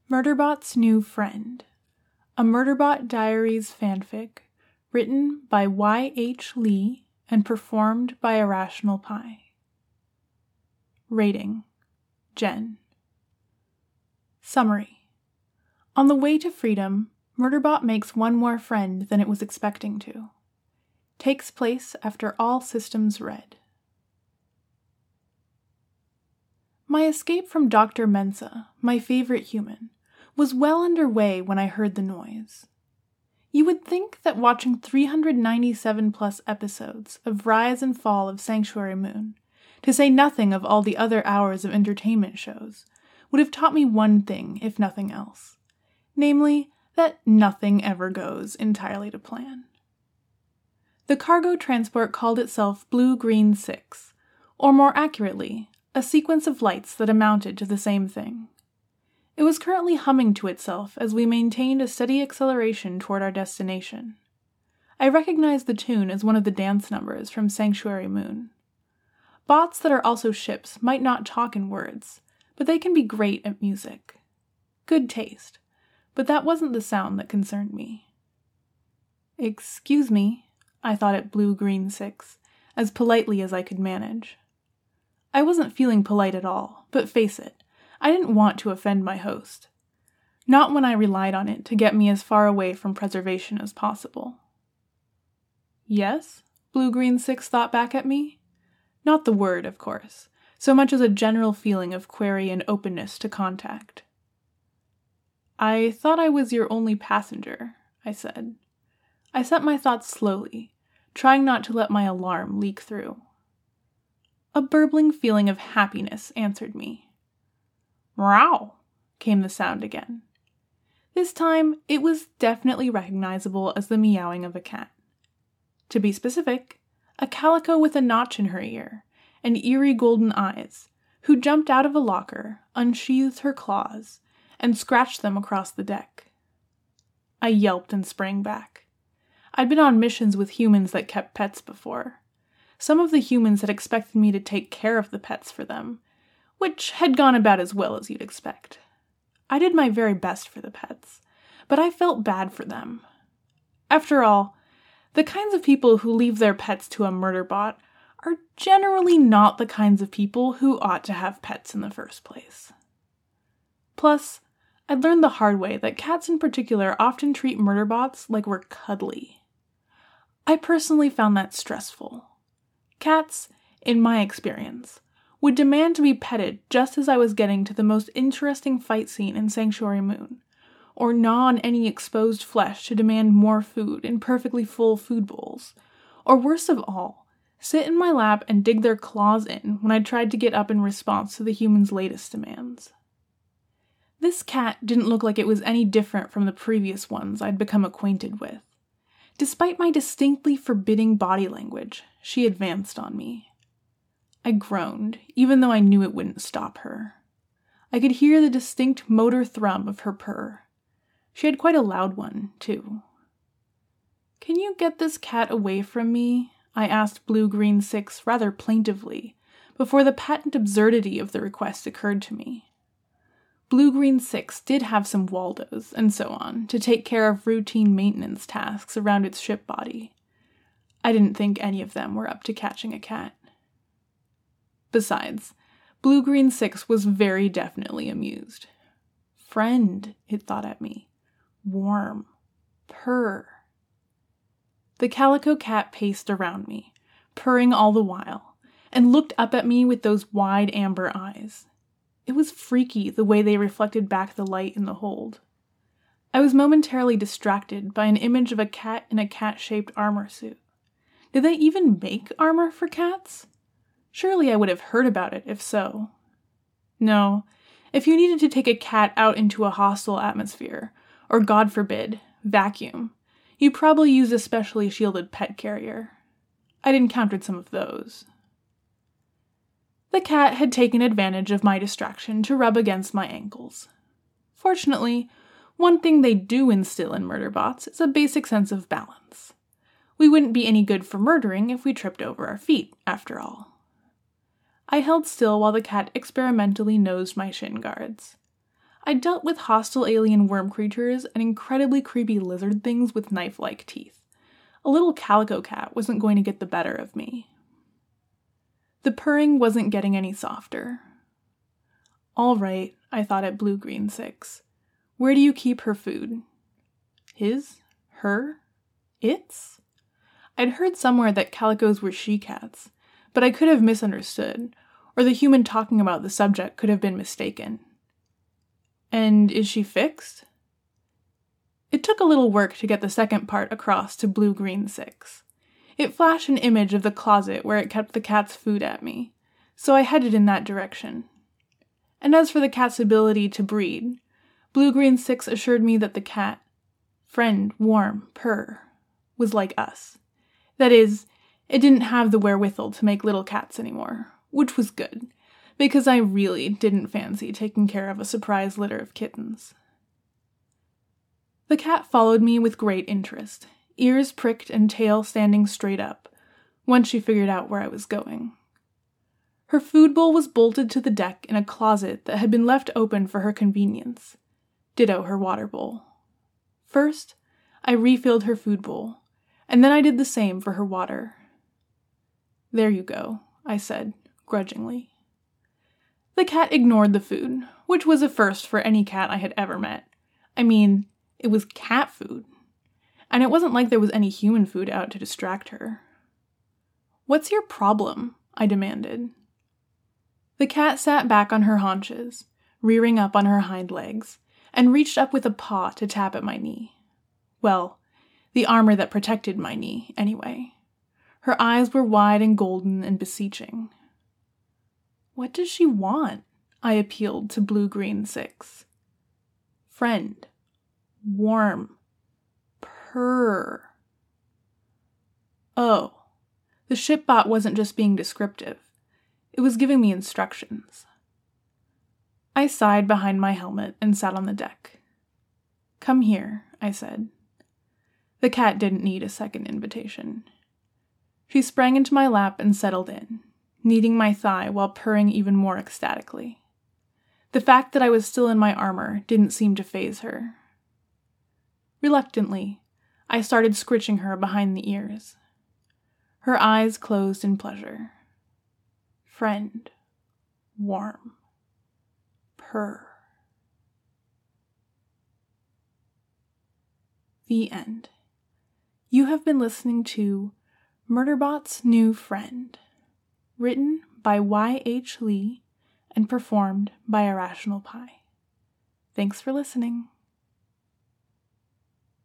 Murderbot's New Friend, a Murderbot Diaries fanfic written by Y.H. Lee and performed by Irrational Pie. Rating: Jen. Summary: on the way to freedom, Murderbot makes one more friend than it was expecting to. Takes place after all systems red. My escape from Dr. Mensa, my favorite human, was well underway when I heard the noise. You would think that watching 397-plus episodes of Rise and Fall of Sanctuary Moon, to say nothing of all the other hours of entertainment shows, would have taught me one thing, if nothing else. Namely, that nothing ever goes entirely to plan. The cargo transport called itself Blue Green 6, or more accurately, a sequence of lights that amounted to the same thing. It was currently humming to itself as we maintained a steady acceleration toward our destination. I recognized the tune as one of the dance numbers from Sanctuary Moon. Bots that are also ships might not talk in words, but they can be great at music. Good taste, but that wasn't the sound that concerned me. "Excuse me," I thought at Blue Green 6, as politely as I could manage. I wasn't feeling polite at all, but face it, I didn't want to offend my host. Not when I relied on it to get me as far away from preservation as possible. "Yes?" Blue Green 6 thought back at me. Not the word, of course, so much as a general feeling of query and openness to contact. "I thought I was your only passenger," I said. I set my thoughts slowly, trying not to let my alarm leak through. A burbling feeling of happiness answered me. "Meow," came the sound again. This time, it was definitely recognizable as the meowing of a cat. To be specific, a calico with a notch in her ear and eerie golden eyes, who jumped out of a locker, unsheathed her claws, and scratched them across the deck. I yelped and sprang back. I'd been on missions with humans that kept pets before. Some of the humans had expected me to take care of the pets for them, which had gone about as well as you'd expect. I did my very best for the pets, but I felt bad for them. After all, the kinds of people who leave their pets to a murderbot are generally not the kinds of people who ought to have pets in the first place. Plus, I'd learned the hard way that cats in particular often treat murderbots like we're cuddly. I personally found that stressful. Cats, in my experience, would demand to be petted just as I was getting to the most interesting fight scene in Sanctuary Moon, or gnaw on any exposed flesh to demand more food in perfectly full food bowls, or worst of all, sit in my lap and dig their claws in when I tried to get up in response to the human's latest demands. This cat didn't look like it was any different from the previous ones I'd become acquainted with. Despite my distinctly forbidding body language, she advanced on me. I groaned, even though I knew it wouldn't stop her. I could hear the distinct motor thrum of her purr. She had quite a loud one, too. "Can you get this cat away from me?" I asked Blue Green 6 rather plaintively, before the patent absurdity of the request occurred to me. Blue Green 6 did have some Waldos, and so on, to take care of routine maintenance tasks around its ship body. I didn't think any of them were up to catching a cat. Besides, Blue Green 6 was very definitely amused. "Friend," it thought at me. "Warm. Purr." The calico cat paced around me, purring all the while, and looked up at me with those wide amber eyes. It was freaky the way they reflected back the light in the hold. I was momentarily distracted by an image of a cat in a cat-shaped armor suit. Did they even make armor for cats? Surely I would have heard about it if so. No, if you needed to take a cat out into a hostile atmosphere, or God forbid, vacuum, you probably used a specially shielded pet carrier. I'd encountered some of those. The cat had taken advantage of my distraction to rub against my ankles. Fortunately, one thing they do instill in murderbots is a basic sense of balance. We wouldn't be any good for murdering if we tripped over our feet, after all. I held still while the cat experimentally nosed my shin guards. I dealt with hostile alien worm creatures and incredibly creepy lizard things with knife-like teeth. A little calico cat wasn't going to get the better of me. The purring wasn't getting any softer. All right, I thought at Blue-Green 6. Where do you keep her food? His? Her? Its? I'd heard somewhere that calicos were she-cats, but I could have misunderstood, or the human talking about the subject could have been mistaken. And is she fixed? It took a little work to get the second part across to Blue-Green 6. It flashed an image of the closet where it kept the cat's food at me, so I headed in that direction. And as for the cat's ability to breed, Blue-Green 6 assured me that the cat, friend, warm, purr, was like us. That is, it didn't have the wherewithal to make little cats anymore, which was good, because I really didn't fancy taking care of a surprise litter of kittens. The cat followed me with great interest, ears pricked and tail standing straight up, once she figured out where I was going. Her food bowl was bolted to the deck in a closet that had been left open for her convenience. Ditto her water bowl. First, I refilled her food bowl, and then I did the same for her water. There you go, I said, grudgingly. The cat ignored the food, which was a first for any cat I had ever met. I mean, it was cat food. And it wasn't like there was any human food out to distract her. What's your problem? I demanded. The cat sat back on her haunches, rearing up on her hind legs, and reached up with a paw to tap at my knee. Well, the armor that protected my knee, anyway. Her eyes were wide and golden and beseeching. What does she want? I appealed to Blue-Green 6. Friend. Warm. Purr. Oh, the shipbot wasn't just being descriptive. It was giving me instructions. I sighed behind my helmet and sat on the deck. Come here, I said. The cat didn't need a second invitation. She sprang into my lap and settled in, kneading my thigh while purring even more ecstatically. The fact that I was still in my armor didn't seem to faze her. Reluctantly, I started scritching her behind the ears. Her eyes closed in pleasure. Friend. Warm. Purr. The end. You have been listening to Murderbot's New Friend, written by Y.H. Lee and performed by Irrational Pie. Thanks for listening.